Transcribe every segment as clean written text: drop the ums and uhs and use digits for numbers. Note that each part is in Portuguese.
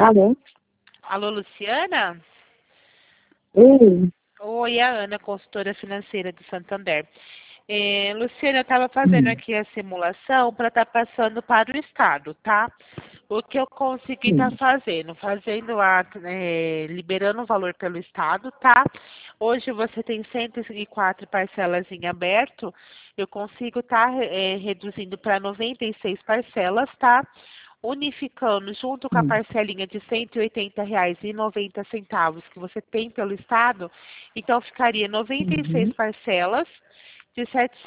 Alô? Alô, Luciana? Oi. Oi, a Ana, consultora financeira do Santander. Luciana, eu estava fazendo Hum, aqui a simulação para estar passando para o Estado, tá? O que eu consegui estar sim. liberando o valor pelo Estado, tá? Hoje você tem 104 parcelas em aberto, eu consigo estar reduzindo para 96 parcelas, tá? Unificando junto com a Hum, parcelinha de R$ 180,90 que você tem pelo Estado, então ficaria 96 uhum, parcelas de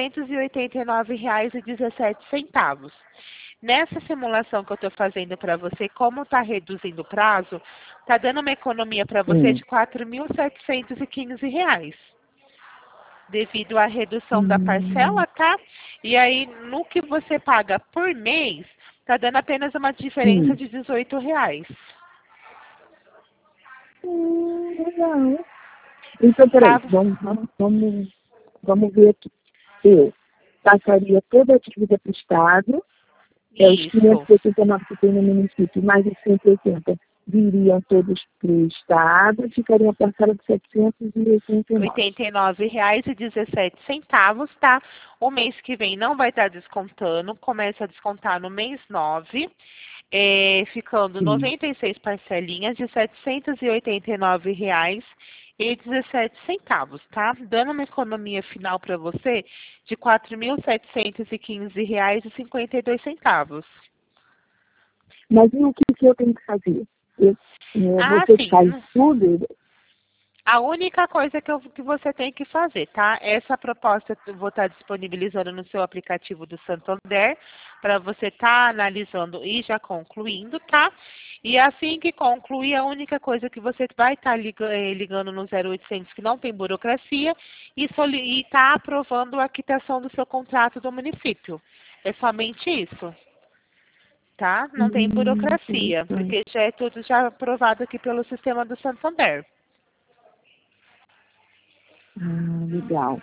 R$ 789,17. Nessa simulação que eu estou fazendo para você, como está reduzindo o prazo, está dando uma economia para você de hum, R$ 4.715, devido à redução da hum, parcela, tá? E aí, no que você paga por mês, está dando apenas uma diferença hum. de R$ 18. Legal. Então, peraí, Tá? vamos ver aqui. Eu passaria toda a dívida para o Estado, os Isso. 589 que tem no município, mais os 180 viriam todos para o Estado, ficaria a parcela de 789. R$ 89,17, tá? O mês que vem não vai estar descontando, começa a descontar no mês 9, ficando Sim. 96 parcelinhas de R$ 789,17, tá? Dando uma economia final para você de R$ 4.715,52. Mas e o que eu tenho que fazer? Ah, Você sim. faz tudo? A única coisa que você tem que fazer, tá? Essa proposta eu vou estar disponibilizando no seu aplicativo do Santander para você estar analisando e já concluindo, tá? E assim que concluir, a única coisa que você vai estar ligando no 0800 que não tem burocracia e tá aprovando a quitação do seu contrato do município. É somente isso, tá? Não tem burocracia, Interessante. porque já é tudo já aprovado aqui pelo sistema do Santander. Ah, legal.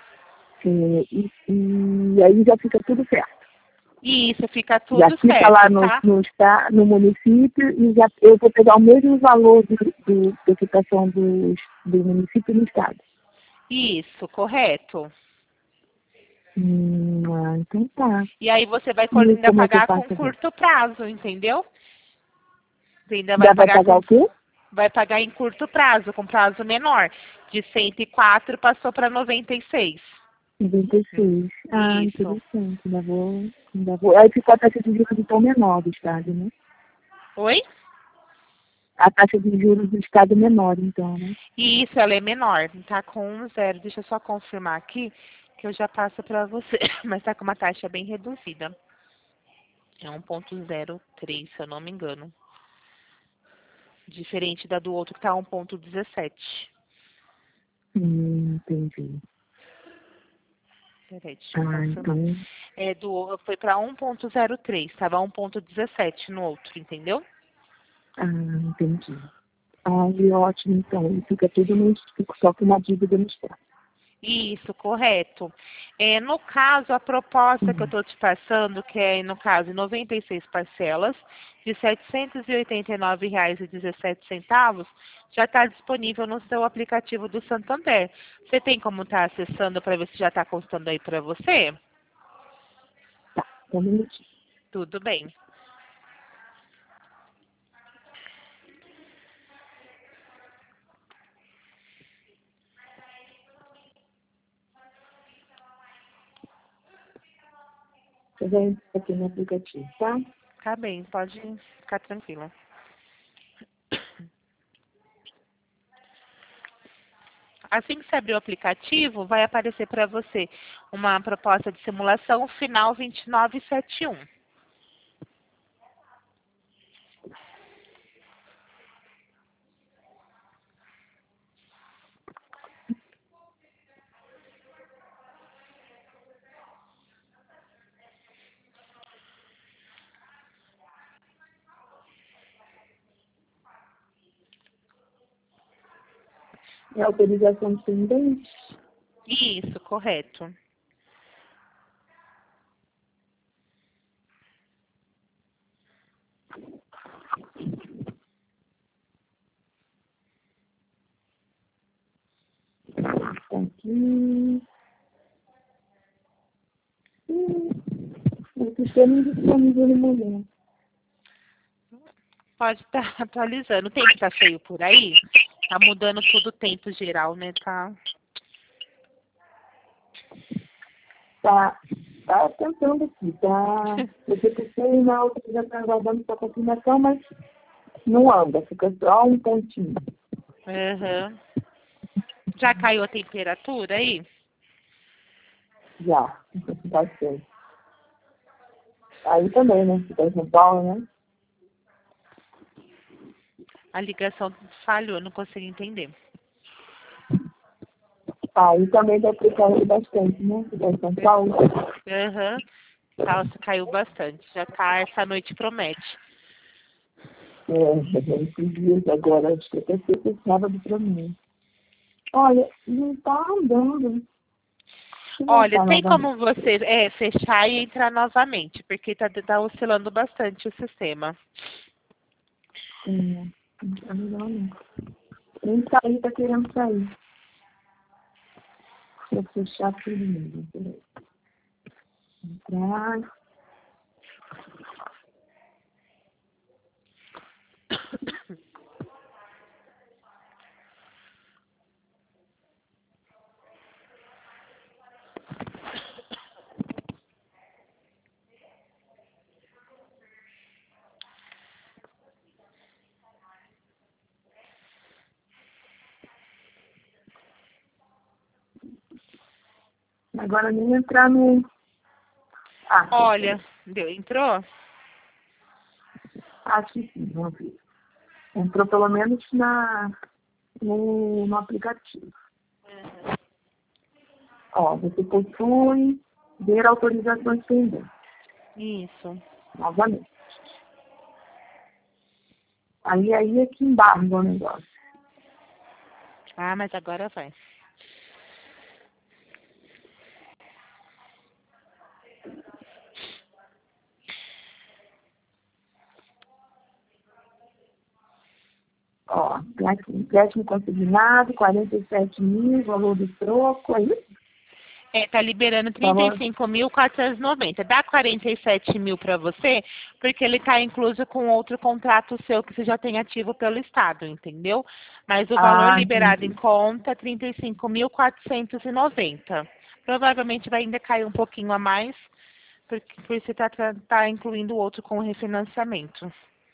E aí já fica tudo certo. E isso fica Já tudo fica lá certo, tá? no município e já eu vou pegar o mesmo valor da equitação do município no estado. Isso, correto. Então tá. E aí você vai E ainda como é que eu pagar com faço agora? curto prazo, entendeu? Você ainda Já vai pagar o quê? vai pagar em curto prazo, com prazo menor. De 104 passou para 96. 96. Ah, Isso. interessante. Ainda vou. Aí ficou a taxa de juros então menor do estado, né? Oi? A taxa de juros do estado menor, então, né? E isso, ela é menor. Tá com 1,0. Deixa eu só confirmar aqui, que eu já passo para você. Mas tá com uma taxa bem reduzida. É 1,03, se eu não me engano. Diferente da do outro que tá 1,17. Entendi. Peraí, deixa eu Ah, confirmar. então. Foi para 1,03, estava 1,17 no outro, entendeu? Ah, entendi. Ah, e ótimo, então. E fica tudo no, fica só com uma dívida no estado. Isso, correto. No caso, a proposta que eu Hum. estou te passando, que é, no caso, 96 parcelas, de R$ 789,17, já está disponível no seu aplicativo do Santander. Você tem como estar acessando para ver se já está constando aí para você? Tá, só um minutinho. Tudo bem. Você vai entrar aqui no aplicativo, tá? Tá bem, pode ficar tranquila. Assim que você abrir o aplicativo, vai aparecer para você uma proposta de simulação final 2971. É autorização de pendente? Isso, correto. aqui. O sistema indisponível no momento. Pode estar atualizando. O tempo tá feio por aí? Tá mudando tudo o tempo geral, né? Tá tentando aqui, tá? Eu pensei na outra já tá aguardando sua confirmação, mas não anda, fica só um pontinho. Uhum. Já caiu a temperatura aí? Já, bastante. Aí também, né? Fica em São Paulo, né? A ligação falhou, não consegui entender. Aí também deve ter caído bastante, né? Fica em São Paulo. Aham. Nossa, caiu bastante. Já tá, essa noite promete. Esses dias agora, acho que até ser sábado pra mim. Olha, não tá andando. Olha, tem como você fechar e entrar novamente, porque tá oscilando bastante o sistema. Não tá legal, não. Nem sair, tá querendo sair. Deixa eu fechar tudo mesmo. Peraí. Entrar. Agora nem entrar no... Olha, entrou? Acho que sim, vamos ver. Entrou pelo menos no aplicativo. Ó, você possui ver autorizações pendentes. Isso. Novamente. Aí é que embarga o negócio. Ah, mas agora vai. Ó, empréstimo consignado, 47 mil, valor do troco, aí. Tá liberando 35.490. Dá 47 mil para você, porque ele tá incluso com outro contrato seu que você já tem ativo pelo Estado, entendeu? Mas o valor liberado Entendi. em conta é 35.490. Provavelmente vai ainda cair um pouquinho a mais, porque você tá incluindo o outro com o refinanciamento.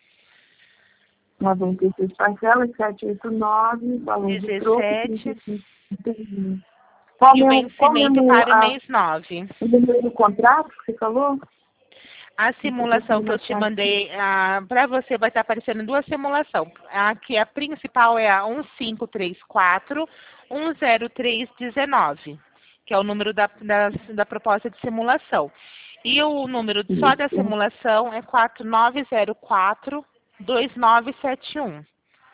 96 parcelas, 789, valor do troco, 17. 35. Entendi. E o vencimento para o mês 9. O número do contrato que você falou? A simulação que eu te mandei para você vai estar aparecendo duas simulações. A principal é a 1534-10319, que é o número da proposta de simulação. E o número só da simulação é 4904-2971.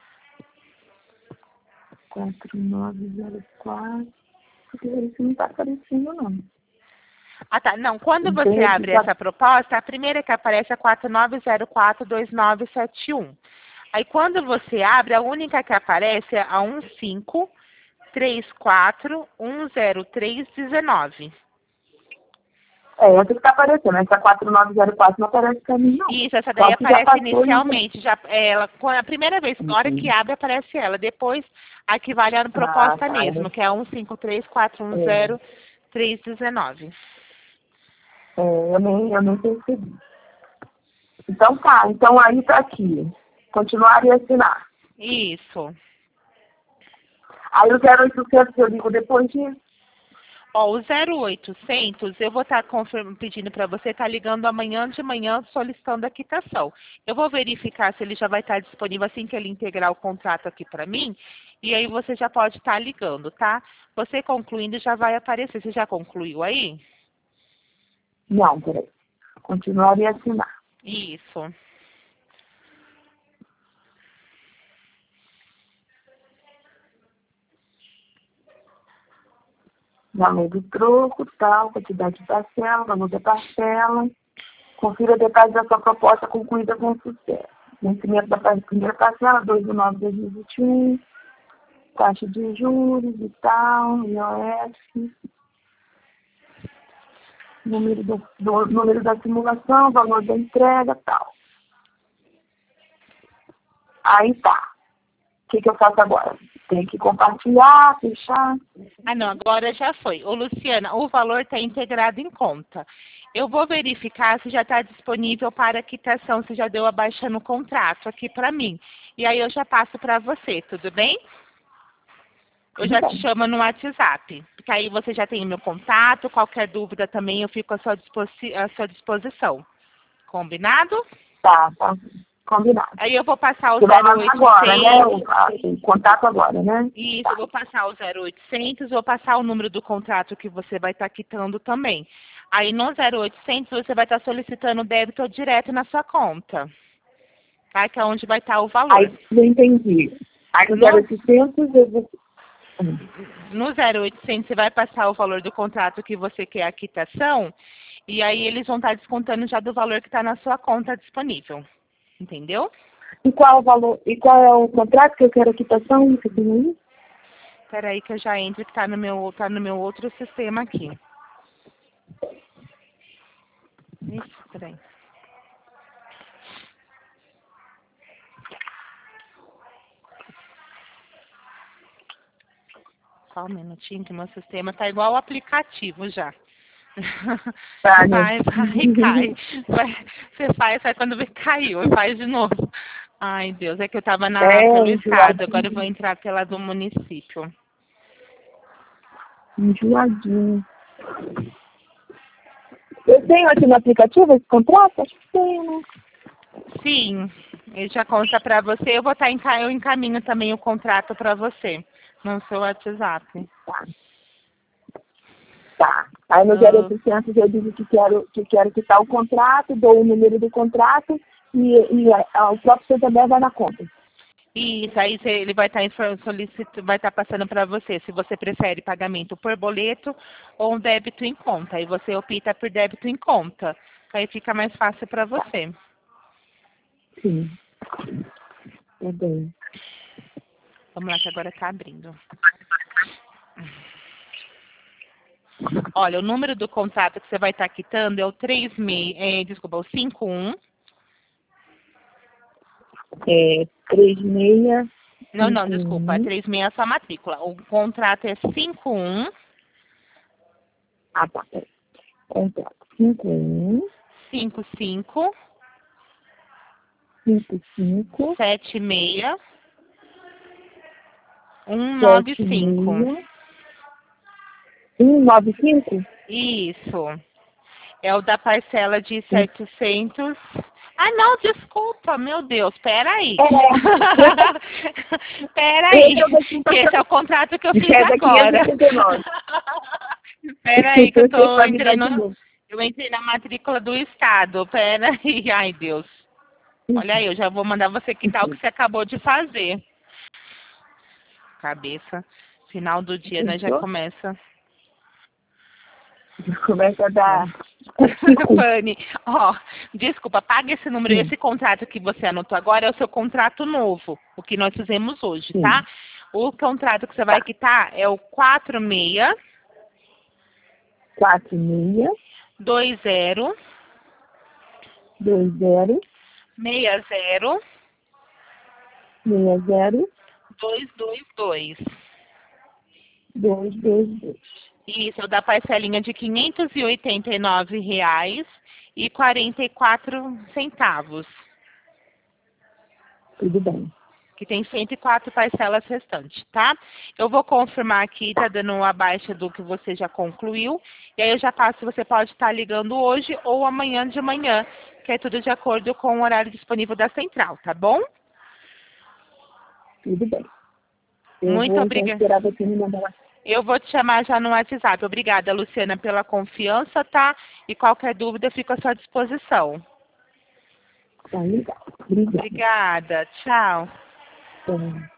4904. Porque isso não está aparecendo, não. Ah, tá. Não, quando você abre essa proposta, a primeira que aparece é 4904-2971. Aí, quando você abre, a única que aparece é a 1534-10319. Essa que está aparecendo. Essa 4904 não aparece para mim, não. Isso, essa daí aparece inicialmente. A primeira vez, na hora que abre, aparece ela. Depois, a que vale a proposta mesmo, que é 1534-10319. Eu nem percebi. Então tá, então aí tá aqui. Continuar e assinar. Isso. Aí o 0800 eu ligo depois disso. Ó, o 0800, eu vou estar pedindo para você estar ligando amanhã de manhã solicitando a quitação. Eu vou verificar se ele já vai estar disponível assim que ele integrar o contrato aqui para mim, e aí você já pode estar ligando, tá? Você concluindo já vai aparecer. Você já concluiu aí? Não, peraí. Continuar e assinar. Isso. Valor do troco, tal, quantidade de parcela, valor da parcela. Confira detalhes da sua proposta concluída com sucesso. Vencimento da primeira parcela, 2/9/2021. taxa de juros e tal, IOF, número da simulação, valor da entrega e tal. Aí tá. O que eu faço agora? Tem que compartilhar, fechar. Ah, não, agora já foi. Ô, Luciana, o valor está integrado em conta. Eu vou verificar se já está disponível para quitação, se já deu a baixa no contrato aqui para mim. E aí eu já passo para você, tudo bem? Eu já te chamo no WhatsApp, porque aí você já tem meu contato, qualquer dúvida também eu fico à sua disposição. Combinado? Tá. Combinado. Aí eu vou passar o Você vai mandar 0800. agora, né? O contato agora, né? Isso, Tá. eu vou passar o 0800, vou passar o número do contrato que você vai estar quitando também. Aí no 0800 você vai estar solicitando débito direto na sua conta, tá? Que é onde vai estar o valor. Aí, eu entendi. Aí no 0800 eu vou... No 0800 você vai passar o valor do contrato que você quer a quitação e aí eles vão estar descontando já do valor que está na sua conta disponível. Entendeu? E qual o valor? E qual é o contrato que eu quero a quitação? Espera aí que eu já entro que tá no meu outro sistema aqui. Ixi, peraí. Só um minutinho que meu sistema tá igual o aplicativo já. Tá, vai, cai. Você faz, aí quando vê, caiu, e faz de novo. Ai, Deus, é que eu tava pelo estado, agora eu vou entrar pela do município. Enjoadinho. Eu tenho aqui no aplicativo esse contrato? Acho que tenho, né? Sim, ele já consta pra você. Eu encaminho também o contrato pra você no seu WhatsApp. Tá. Aí no 0800 eu digo que quero quitar o contrato, dou o número do contrato e o próprio Santander vai na conta. Isso, aí ele vai estar passando para você se você prefere pagamento por boleto ou um débito em conta. Aí você opta por débito em conta. Aí fica mais fácil para você. Sim. É bem. Vamos lá que agora está abrindo. Olha, o número do contrato que você vai estar quitando é o 51. 36. Não, desculpa. É 36 é a sua matrícula. O contrato é 51. Ah, tá. Contrato 51. 55. 55. 76. 195. 195? Isso. É o da parcela de 700. Ah, não, desculpa, meu Deus, peraí. Peraí, que esse é o contrato que eu fiz agora. Peraí, que eu entrei na matrícula do estado. Peraí, ai Deus. Olha aí, eu já vou mandar você quitar o que você acabou de fazer. Cabeça. Final do dia, né, já começa. Começa a dar... Fanny, desculpa, paga esse número. Esse contrato que você anotou agora é o seu contrato novo, o que nós fizemos hoje, tá? O contrato que você vai quitar é o 46. 46. 20. 20. 60. 60. 222. 222. Isso, é o da parcelinha de R$ 589,44. Tudo bem. Que tem 104 parcelas restantes, tá? Eu vou confirmar aqui, tá dando a baixa do que você já concluiu. E aí eu já passo, você pode estar ligando hoje ou amanhã de manhã, que é tudo de acordo com o horário disponível da central, tá bom? Tudo bem. Muito obrigada. Eu vou te chamar já no WhatsApp. Obrigada, Luciana, pela confiança, tá? E qualquer dúvida, eu fico à sua disposição. Tá legal. Obrigada. Tchau.